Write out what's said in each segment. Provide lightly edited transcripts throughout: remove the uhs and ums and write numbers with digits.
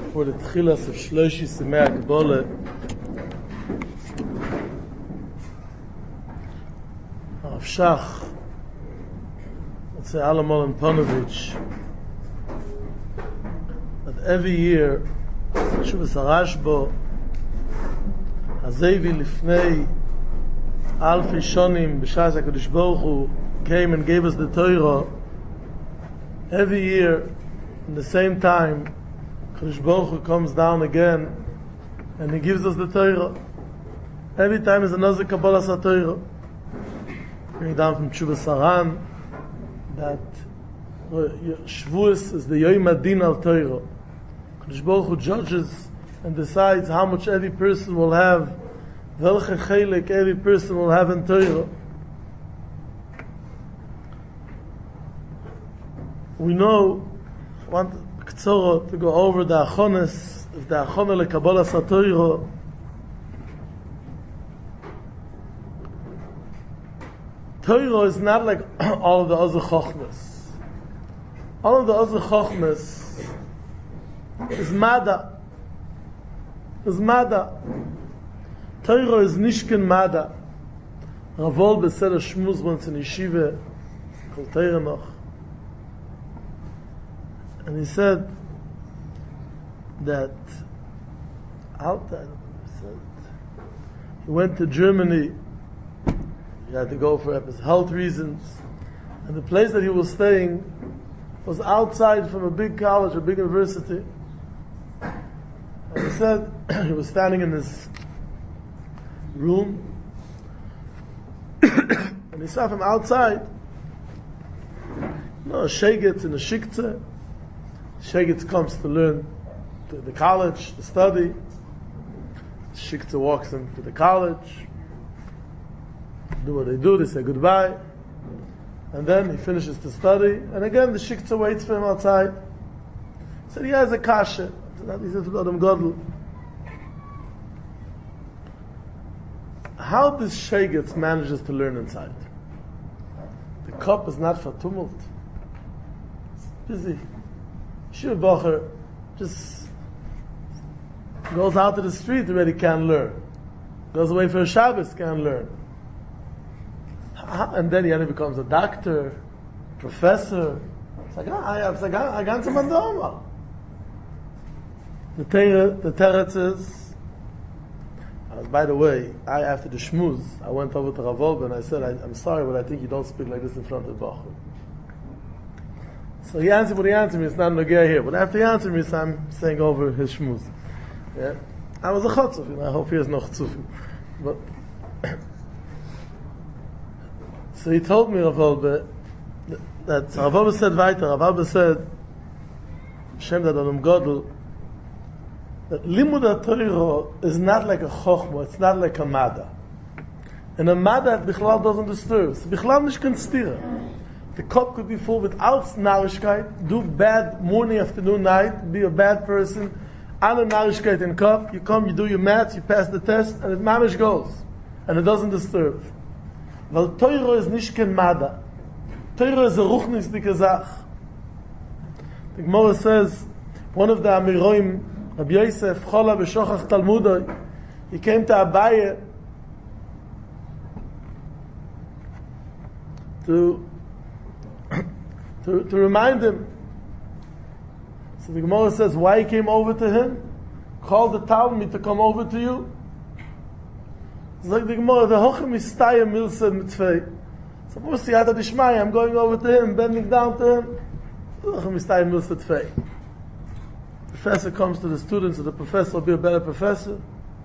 for the Tchilas of Shloshi Simei HaGebole. Rav Shach, let's say Alamol Ponovich, that every year, Shuvas HaRashbo, Hazevi Lifnei, Alfi Shonim, B'Shas HaKadosh Baruch Hu, came and gave us the Torah. Every year, in the same time, Kadosh Baruch Hu comes down again and He gives us the Torah. Every time is another Kabbalah Torah. Bring down from Tshuvas Haran that Shavuos is the Yom Adin al Torah. Kadosh Baruch Hu judges and decides how much every person will have, welche chelik every person will have in Torah. We know, I want to go over the Achonis, the Achona LeKabbalah Torah. Torah is not like all of the other Chochmas. All of the other Chochmas is Mada. Torah is Nishken Mada. Ravol Beseder Shmuz once in Yeshiva, Kol Torah noch. And he said that he went to Germany. He had to go for his health reasons. And the place that he was staying was outside from a big college, a big university. And he said he was standing in his room and he saw from outside, a Shegetz in a Shiktzeh. Shegetz comes to learn to the college, to study. Shiktzeh walks him to the college. Do what they do, they say goodbye. And then he finishes to study. And again, the Shiktzeh waits for him outside. He said, he has a kasha. He said to Adam Godel, how this Shegetz manages to learn inside? The cup is not for tumult. It's busy. Shiva Bocher just goes out to the street already, can't learn. Goes away for a Shabbos, can't learn. And then he becomes a doctor, professor. It's like, I got some mandoma. The teretz is, by the way, after the shmuz, I went over to Rav Wolbe and I said, I'm sorry, but I think you don't speak like this in front of the Bocher. So he answered what he answered me, it's not Nogea here. But after he answered me, so I'm saying over his shmuz. Yeah? I was a chotzuf, I hope he has no chotzufim. But so he told me, Rav Wolbe, that Rav Wolbe said weiter, Rav Wolbe said, Shem that Adam Godel, that Limud HaTorah is not like a chokhmah, it's not like a mada. And a mada, Bichlal doesn't disturb. So Bichlal nicht can steer. The cup could be full without narishkeit, do bad morning, afternoon, night, be a bad person, on a narishkeit in cup, you come, you do your maths, you pass the test, and it mamish goes. And it doesn't disturb. Weil Torah is nicht kein Mada. Torah is a ruchnisdike Sach. The Gemara says, one of the Amiroim, Rabbi Yosef, Chola b'shochach Talmudoi, he came to Abaye to remind him. So the Gemara says, why he came over to him? Called the Talmud to come over to you. It's like the Gemara, the Hochem Istaya Milsa Mitzvei. So for Siyata Dishmaya, I'm going over to him, bending down to him. The Hochem Istaya Milsa Mitzvei. The professor comes to the students, so the professor will be a better professor.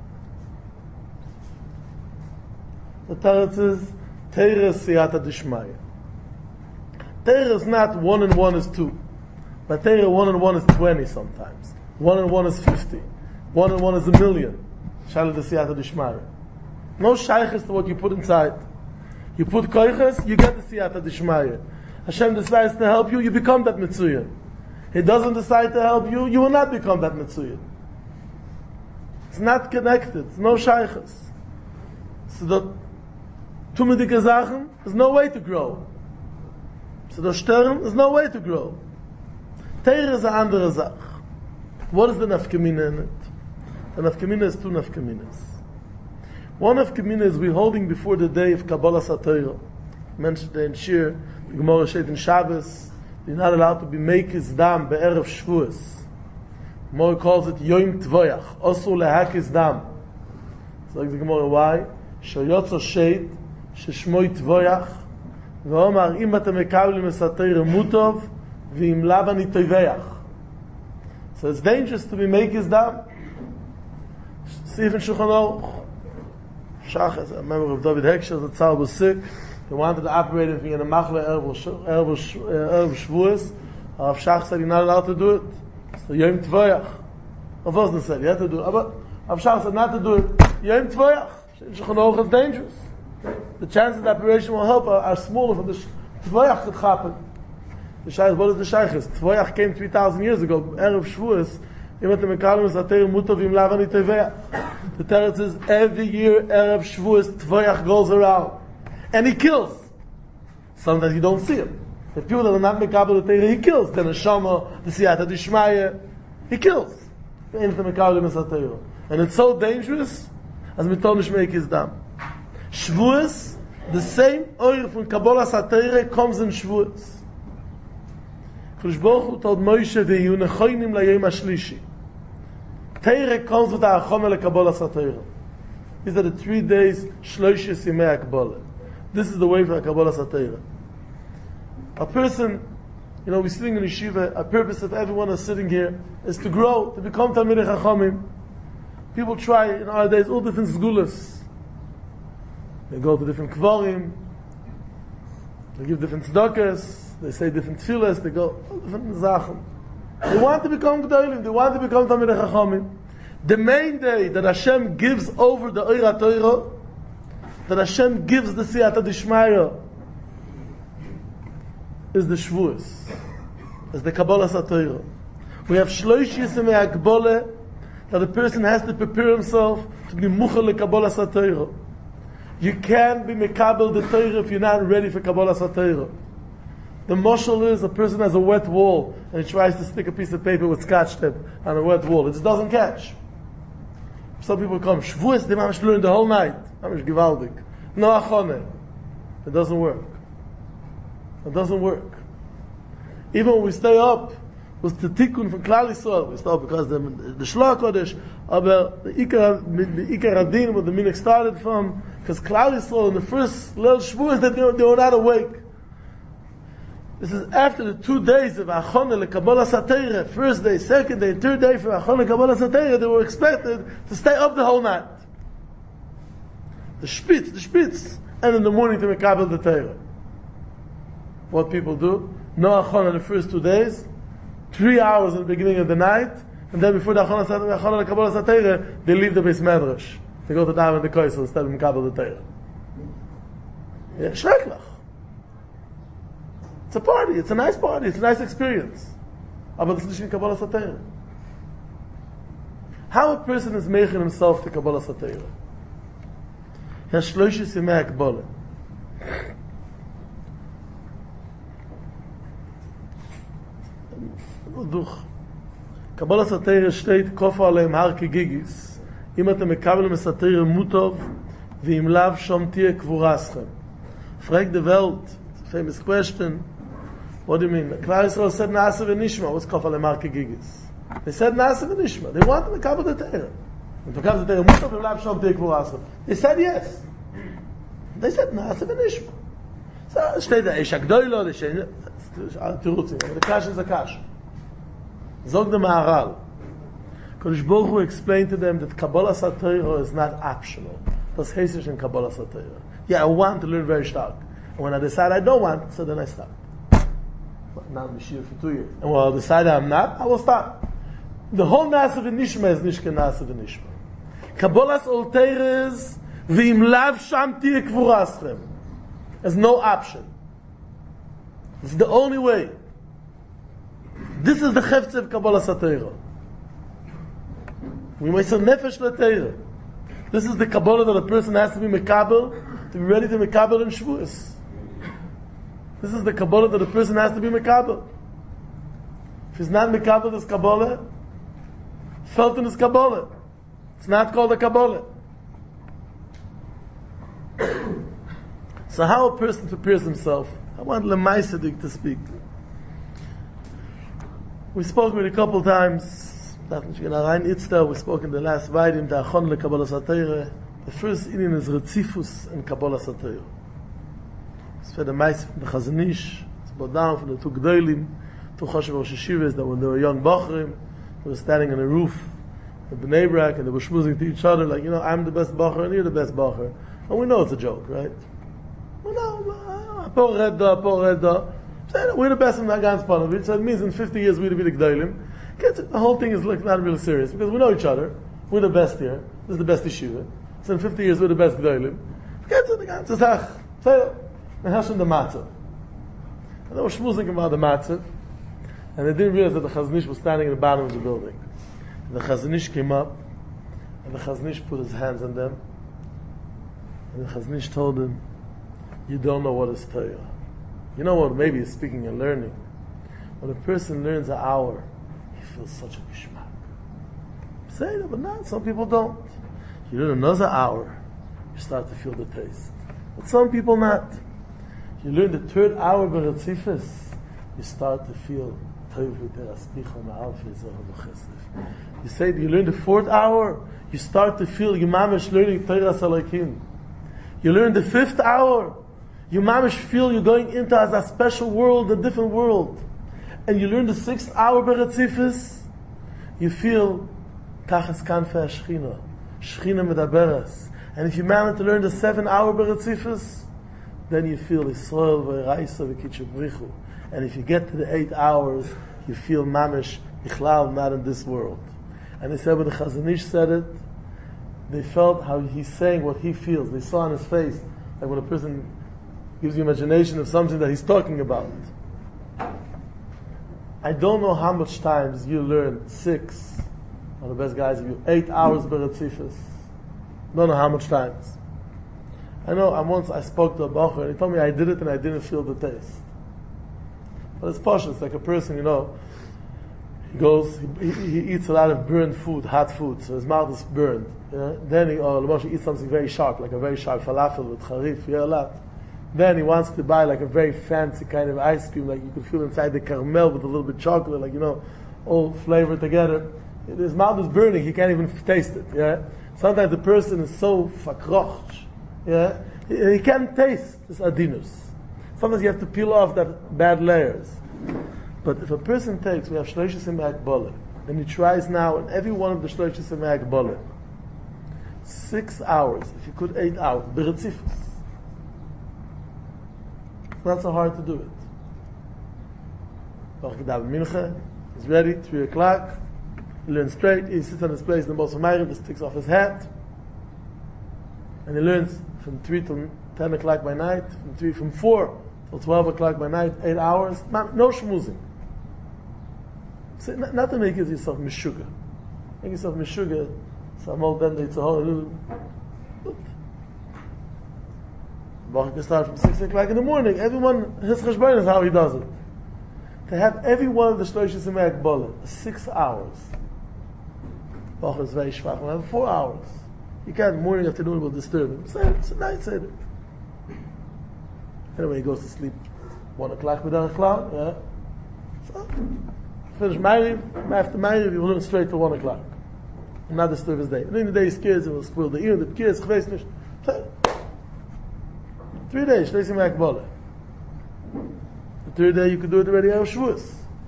The Teretz is, Teira Siyata Dishmaya. Teira is not 1 and 1 is 2. But Teira 1 and 1 is 20 sometimes. 1 and 1 is 50. 1 and 1 is 1,000,000. Shalom Siyata Dishmaya. No shaykhs to what you put inside. You put koiches, you get the siyata d'shmaya. Hashem decides to help you, you become that mitzuya. He doesn't decide to help you, you will not become that mitzuya. It's not connected. It's no shaykhs. So the tumidike Sachen, there's no way to grow. So the Stern, there's no way to grow. Teir is a andere Sach. What is the nafkamina in it? The nafkamina is two nafkaminas. One nafkamina is we're holding before the day of Kabbalah Satayra. Mentioned in Shir, the Gemara said in Shabbos, you're not allowed to be mekis dam be'erev Shavuos. Gemara calls it Yom Tvoyach, also lehakis dam. So like the Gemara, why? Shoyotzo sheit, sheshmoi Tvoyach, ve'omar im atem mekablim es Satayra mutov, ve'im lav ani toveach. So it's dangerous to be mekis dam. See if in Shulchan Aruch. Shachas, I remember of David Hecksher, the Tzar was sick. They wanted to operate him in a machle Erev Shavuos. Rav Shach said, you're not allowed to do it. So Yom Tvoyach. Rav Osner said, you have to do it. But Rav Shach said not to do it. Yom Tvoyach. Shulchan Aruch is dangerous. The chances the operation will help are smaller from the Tvoyach could happen. The Shaykh, what is the Shaykh? Tvoyach came 3,000 years ago. Erev Shavuos. The Teretz is every year Erev Shavuos Tvoyach goes around and he kills. Sometimes you don't see him. The people that are not Mekabel the Torah, he kills. The Neshama, the Siyata Dishmaya, he kills. And it's so dangerous as Mitonish make his dam. Shavuos, the same oil from Kabbalah Satayra comes in Shavuos. Kadosh Baruch Hu told Moshe, "Ve'yu nechonim layom hashlishi." Teire comes with the Achona leKabbalah Satayra. These are the 3 days Shloshis Yimei HaKabbalah. This is the way for Kabbalah Satayra. A person, we're sitting in yeshiva. A purpose of everyone is sitting here is to grow, to become Talmidei Chachamim. People try in our days all different sgulas. They go to different kvarim. They give different tzedakahs. They say different tefillas, they go different zachem. They want to become gedolim, they want to become Talmidei Chachamim. The main day that Hashem gives over the Oira Torah, that Hashem gives the Siyata Dishmaya, is the Shavuos, is the Kabbalah Satayra. We have Shlosh Yismei HaKabbalah, that the person has to prepare himself to be Muchal Kabbalah Satayra. You can't be Mekabel the Torah if you're not ready for Kabbalah Satayra. The mashal is a person has a wet wall and he tries to stick a piece of paper with scotch tape on a wet wall. It just doesn't catch. Some people come, Shavuos, they mamish learn the whole night. Mamish givaldik. No achone. It doesn't work. It doesn't work. Even when we stay up, with the tikkun from Klal Yisrael, we stay up because the Shloah Kodesh, but the Ikar Adin, where the minhag started from, because Klal Yisrael in the first little Shavuos, they were not awake. This is after the 2 days of Achona leKabbalah Satayra, first day, second day, third day for Achona leKabbalah Satayra, they were expected to stay up the whole night. The spitz, and in the morning to Mekabel the Torah. What people do? No Achona the first 2 days, 3 hours in the beginning of the night, and then before the Achona leKabbalah Satayra, they leave the Beis Medrash. They go to Daven the Koisel instead of Mekabel the Torah. Yeah, Shreklach. It's a party, it's a nice party, it's a nice experience. Aber das ist nicht Kabbalah Satayra. How a person is making himself to Kabbalah Satayra? He has Shloshis Yimei HaKabbalah. Kabbalah Satayra steht, Kofa aleim har kegigis. Im atem mekabel Satayra mutov, ve'im lav shom tiyeh kvuraschem. Frag the Welt, famous question. What do you mean? Klal Yisrael said Na'aseh v'nishma. What's Kofa lemar kegigis? They said Na'aseh v'nishma. They want to Mekabel the Torah. And to Mekabel the Torah, Mutov v'lav shom tiyeh kvuraschem. They said yes. They said Na'aseh v'nishma. So, steht der Eish HaGdoilo, the Tirutzim. The Kash is a Kash. Zog the Maharal. Kadosh Baruch Hu explained to them that Kabbalah Satayra is not optional. Das heißt nicht in Kabbalah Satayra. Yeah, I want to learn very stark. And when I decide I don't want, so then I stop. But now I'm Mashiach for 2 years. And when I decide I'm not, I will stop. The whole Na'aseh v'nishma is nicht kein Na'aseh v'nishma. Kabbalah's Olteir is v'im lav sham tiyeh kvuraschem. There's no option. It's the only way. This is the Chefetz of Kabbalah Satayra. We may say nefesh l'Torah. This is the Kabbalah that a person has to be Mekabel, to be ready to Mekabel in Shavuos. This is the Kabbalah that a person has to be Mekabel. If he's not Mekabel this Kabbalah, felt in his Kabbalah. It's not called a Kabbalah. So how a person prepares himself? I want Lemaisadik to speak. We spoke with a couple times. We spoke in the last Vaidim, the Achon le Kabbalah Satayre. The first Indian is Retzifus and Kabbalah Satayre. It's for the Meis from the Chazon Ish. It's brought down from the two Gdolim, two Choshev Rosh Hashivas, that when they were young Bachrim, they were standing on the roof in Bnei Brak, and they were schmoozing to each other, like, I'm the best Bacher, and you're the best Bacher. And we know it's a joke, right? Well, no, we're the best in Nagan's Panovich, so it means in 50 years we'll be the Gdolim. The whole thing is not really serious, because we know each other. We're the best here. This is the best yeshiva. So in 50 years we're the best Gdolim. Get to the ganze Sach. So, they have the Matzav. And they were schmoozing about the Matzav, and they didn't realize that the Chazon Ish was standing in the bottom of the building. And the Chazon Ish came up, and the Chazon Ish put his hands on them, and the Chazon Ish told them, you don't know what is Torah. You know what? Maybe he's speaking and learning. When a person learns an hour, he feels such a geschmack. Say that, but not. Some people don't. You learn another hour, you start to feel the taste. But some people not. You learn the third hour Beretzifus, you start to feel. You say you learn the fourth hour, you start to feel you mamish learning Torah Salakim. You learn the fifth hour, you mamish feel you're going into as a special world, a different world. And you learn the 6th hour Beretzifus, you feel Kachas Kanfe Shechina, Shechina Medaberes. And if you manage to learn the 7th hour Beretzifus, then you feel Yisrael V'Raisa V'Kitche Brichu. And if you get to the 8 hours, you feel mamish Bichlal, not in this world. And they said when the Chazon Ish said it, they felt how he's saying what he feels. They saw on his face, like when a person gives you imagination of something that he's talking about. I don't know how much times you learn 6, one of the best guys of you, 8 hours Beretzifus. Don't know how much times. I know once I spoke to a Bacher and he told me I did it and I didn't feel the taste. But it's posh, it's like a person, he goes, he eats a lot of burned food, hot food, so his mouth is burned. Then he eats something very sharp, like a very sharp falafel with charif, a lot. Then he wants to buy like a very fancy kind of ice cream, like you could feel inside the caramel with a little bit of chocolate, like, all flavored together. His mouth is burning, he can't even taste it. Sometimes the person is so fakroch, he can't taste this adinus. Sometimes you have to peel off that bad layers. But if a person takes, we have Shloishes Simei Akbala, and he tries now in every one of the Shloishes Simei Akbala, 6 hours, if you could 8 hours, Beretzifus. It's not so hard to do it. He's ready, 3 o'clock, he learns straight, he sits on his place in the Bosra Ma'ariv, just takes off his hat, and he learns from 3 till 10 o'clock by night, from 4 till 12 o'clock by night, 8 hours, no schmoozing. So not to make yourself mishuga. Make yourself mishuga, some old then it's a whole. Bach can start from 6 o'clock in the morning. Everyone, his cheshbon is how he does it. To have every one of the Shloishes Simei Akbala, 6 hours. Bach is very schwach. We'll have 4 hours. You can't, morning, afternoon will disturb him. It's a night seder. Anyway, he goes to sleep 1 o'clock without a cloud. So, finish Ma'ariv, after Ma'ariv, he will learn straight to 1 o'clock. And not disturb his day. And in the day his kids, he will spoil the ear, the kids, chveis nish. 3 days, Shloishes Simei Akbala. The 3rd day, you could do it already out of Shavuos.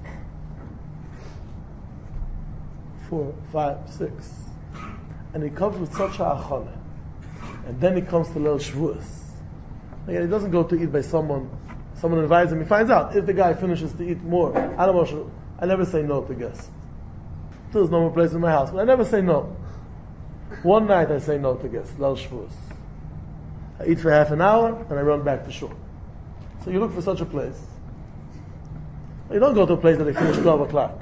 4, 5, 6. And he comes with such a achana. And then he comes to Leil Shavuos. Again, he doesn't go to eat by someone invites him, he finds out if the guy finishes to eat more. I never say no to guests. There's no more place in my house, but I never say no. One night I say no to guests, Leil Shavuos. I eat for half an hour and I run back to shul. So you look for such a place. You don't go to a place that they finish 12 o'clock.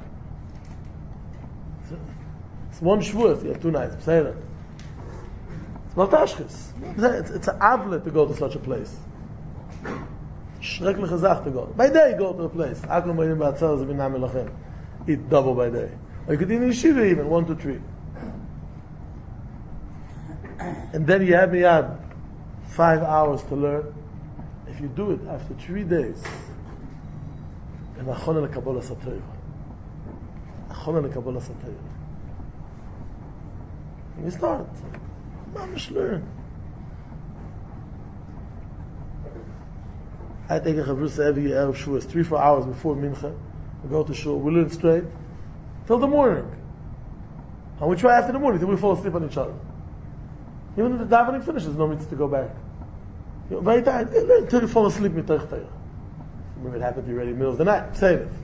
It's one Shavuos, you have 2 nights. Say that. It's Maltashkis. It's an avlet to go to such a place. Schreckliche Sache to go. By day, go to a place. Eat double by day. Or you could eat in yeshiva even, 1 to 3. And then you have me add 5 hours to learn. If you do it after 3 days, and achona lekabala satayra. Achona lekabala satayra. And you start. Mamish learn. I take a chavrusa every Erev Shavuos, 3-4 hours before Mincha. We go to shul, we learn straight till the morning. And we try after the morning till we fall asleep on each other. Even if the davening finishes, no need to go back. You're very tired, learn until you fall asleep mitoch Torah. Maybe it happened to you already in the middle of the night, say it.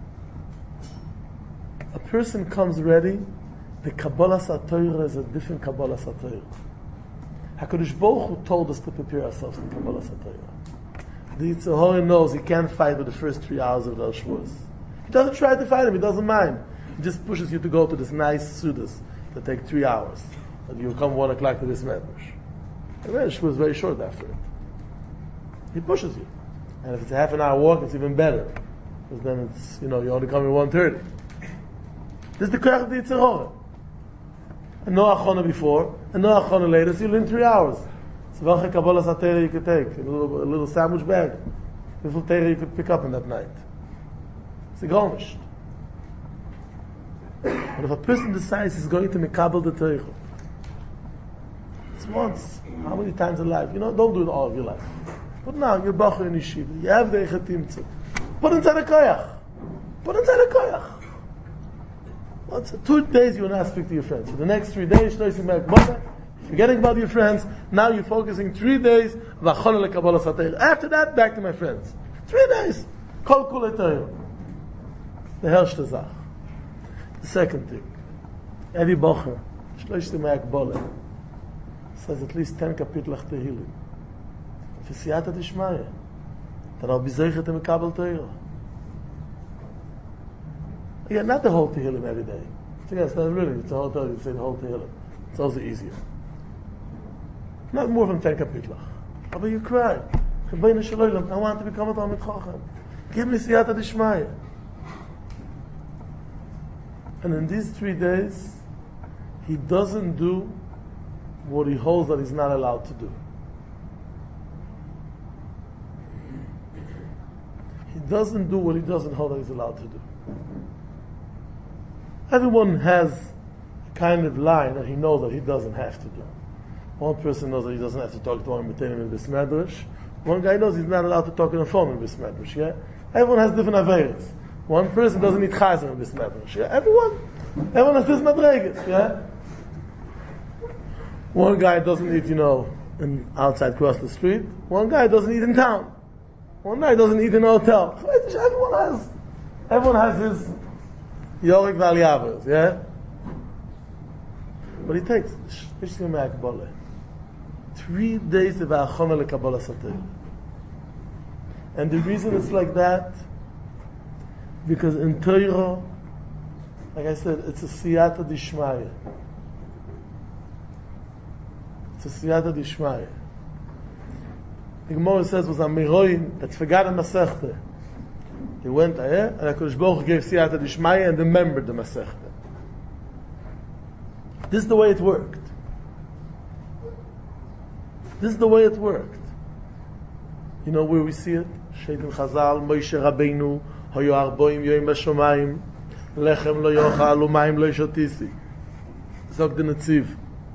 A person comes ready, the Kabbalah Satorah is a different Kabbalah Satorah. HaKadosh Baruch Hu told us to prepare ourselves for Kabbalah Satorah. The Yetzer Hara knows he can't fight with the first 3 hours of the Shavuos. He doesn't try to fight him, he doesn't mind. He just pushes you to go to this nice sudas that take 3 hours. And you'll come 1 o'clock to this medrash. And then Shavuos is very short after it. He pushes you. And if it's a half an hour walk, it's even better. Because then it's, you only come in 1:30. This is the Koach of the Yetzer Hara. And no achona before, and no achona later, so you learn 3 hours. So welche Kabbalah Satera you could take? A little sandwich bag. Little Torah you could pick up in that night. It's a gomish. But if a person decides he's going to Mekabel the Torah, it's once, how many times in life? Don't do it all of your life. But now, you're Bacher in Yeshiva, you have the Echatimtze. Put inside a koyach. Put inside a koyach. Once, 2 days you will not speak to your friends. For the next 3 days, forgetting about your friends, now you're focusing 3 days, after that, back to my friends. 3 days. Kol kulei Torah. The herste Zach. The second thing, Eddie Bocher, Shloshte Me'akbole, says at least 10 kapitlach Tehillim. For Siyata Dishmaya, that I'll be zeichet in Mekabel Torah. Again, not the whole Tehillim every day. It's not really, it's a whole Torah, you say the whole Tehillim. It's also easier. Not more than 10 kapitlach. But you cry. I want to become a Talmid Chacham. Give me Siyata Dishmaya. And in these 3 days, he doesn't do what he holds that he's not allowed to do. He doesn't do what he doesn't hold that he's allowed to do. Everyone has a kind of line that he knows that he doesn't have to do. One person knows that he doesn't have to talk to one Metanim in Bis Medrash. One guy knows he's not allowed to talk on the phone in Bis Medrash. Yeah? Everyone has different averas. One person doesn't need chazer in Bis Medrash. Yeah? Everyone has this madregas. Yeah? One guy doesn't eat, outside across the street. One guy doesn't eat in town. One guy doesn't eat in a hotel. Everyone has his Yorik Valiavas, yeah? But he takes 3 days of Achona LeKabbalah Satayra. And the reason it's like that, because in Torah, like I said, it's a Siyata Dishmaya. It's a Siyata Dishmaya. The Gemara says was Amiroim that's forgotten Masechta. He went there, and HaKadosh Baruch Hu gave Siyata Dishmaya and remembered the Masechta. This is the way it worked. This is the way it worked. You know where we see it? Sheitim Chazal, Moshe Rabbeinu, Hayu Arboim Yoim Bashomayim, Lechem Lo Yochal, Umayim Lo Yishotisi. Zog the Netziv.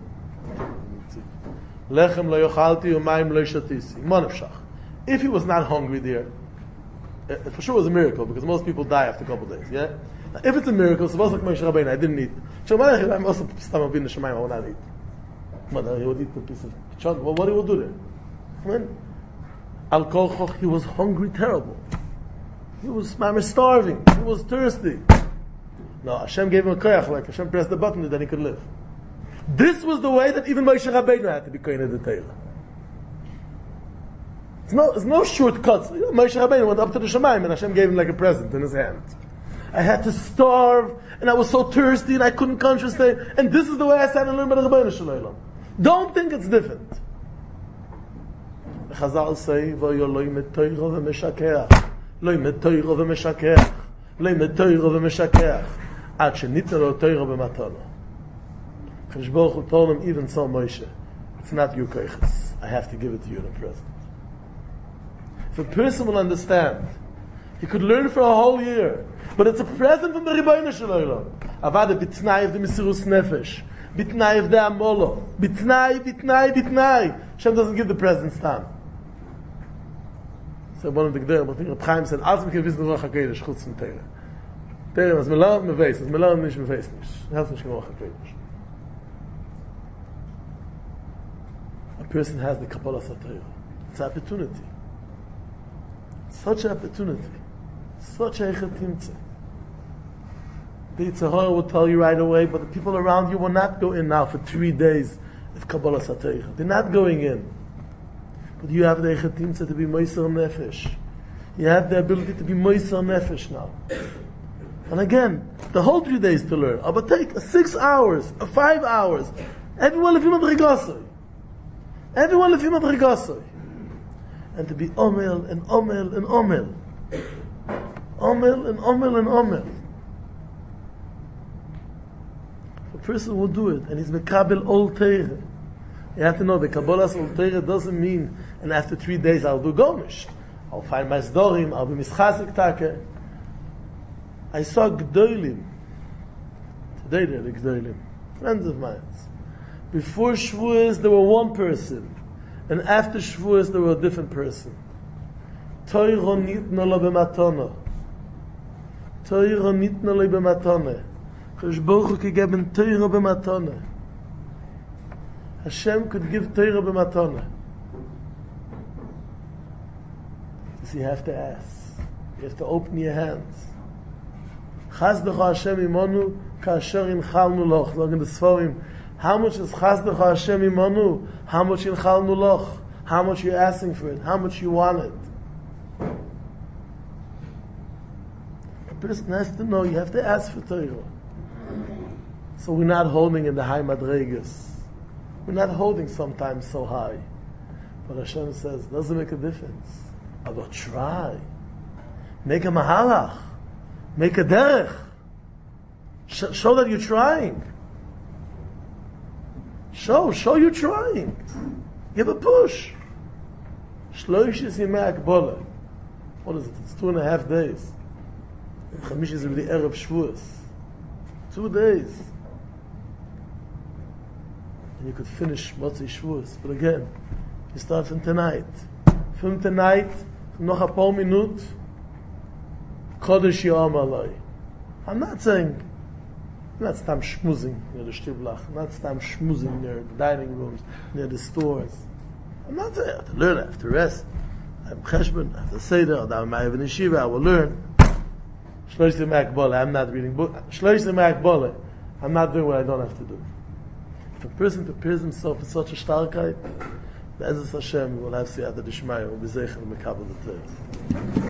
Lechem Lo Yochalti, Umayim Lo Yishotisi. Monefshach. If he was not hungry there, for sure it was a miracle, because most people die after a couple of days, yeah? Now, if it's a miracle, suppose like Moshe Rabbeinu, I didn't eat. I'm also stomach in the Shemayim, I will not eat. But he would eat a piece of chunk. Well, what he would do there? When Al Kolchoch, he was hungry, terrible. He was starving. He was thirsty. No, Hashem gave him a koyach, like Hashem pressed the button, and then he could live. This was the way that even Moshe Rabbeinu had to be kohen the Torah. It's no shortcuts. Moshe Rabbeinu went up to the Shemayim, and Hashem gave him like a present in his hand. I had to starve, and I was so thirsty, and I couldn't concentrate. And this is the way I sat and learned by the Rebbeinu Shalom. Don't think it's different. Chazal say, "V'yo lo imetoyro v'meshakeach, lo imetoyro v'meshakeach, lo imetoyro v'meshakeach." Ad shenitna lo Torah b'matana. Kadosh Baruch Hu told him, even so, Moshe, it's not your koiches. I have to give it to you in a present. If a person will understand, he could learn for a whole year, but it's a present from the Rebbeinu Shalom. Avada bitnai of the Mesirus Nefesh, bitnai of the Amolo, bitnai. Hashem doesn't give the presents time. So one of the G'derim, I think Reb Chaim said, "Als wir wissen Ruach HaKodesh chutz from Torah. Torah is melam meveis, is melam nicht meveis nicht. Helft nicht Ruach HaKodesh." A person has the Kabbalah Satorah. It's an opportunity. Such an opportunity. Such a chetimtze. The Yitzhahara will tell you right away, but the people around you will not go in now for 3 days of Kabbalah Satorah. They're not going in. But you have the chetimtze to be Moisar Nefesh. You have the ability to be Moisar Nefesh now. And again, the whole 3 days to learn. But take 6 hours, 5 hours. Everyone if you madrigasoi. Everyone if you madrigasoi. And to be omel and omel and omel. Omel and omel and omel. A person will do it, and he's mekabel ol teire. You have to know the Kabbalah's ol teire doesn't mean, and after 3 days I'll do gomish. I'll find my zdorim, I'll be mischazik take. I saw gdoilim. Today they're the gdoilim. Friends of mine. Before Shavuos there were one person, and after Shavuos there were a different person. Torah nitna lo b'matana. Torah nitna lo b'matana. Kadosh Baruch Hu could give Torah b'matana. Hashem could give Torah b'matana. So you have to ask. You have to open your hands. Chazdecha Hashem imonu ka'asher inchalnu loch. Look in the Sforim. How much is Chazdecha Hashem imonu? How much inchalnu loch? How much you're asking for it? How much you want it? A person has to know. You have to ask for Torah. So we're not holding in the high madregas. We're not holding sometimes so high. But Hashem says, doesn't make a difference. But try. Make a mahalach. Make a derech. Show that you're trying. Show you're trying. Give a push. Shloish is yimei akbola. What is it? It's 2.5 days. Chamish is with the Erev Shavuos. 2 days. And you could finish Motzei Shavuos. But again, you start from tonight. From tonight, noch a paar minut, Kodesh Yom Alai. I'm not saying, not stam schmoozing near the Shtiblach, not stam schmoozing near the dining rooms, near the stores. I'm not saying I have to learn, I have to rest. I have cheshbon, I have to seder, I have my even yeshiva, I will learn. Shlosh Yemei Akbole, I'm not reading book. Shlosh Yemei Akbole, I'm not doing what I don't have to do. If a person prepares himself for such a starkheit, Be'ezus Hashem, will have siyata d'shmaya, will be zeichen, mekabel the Torah.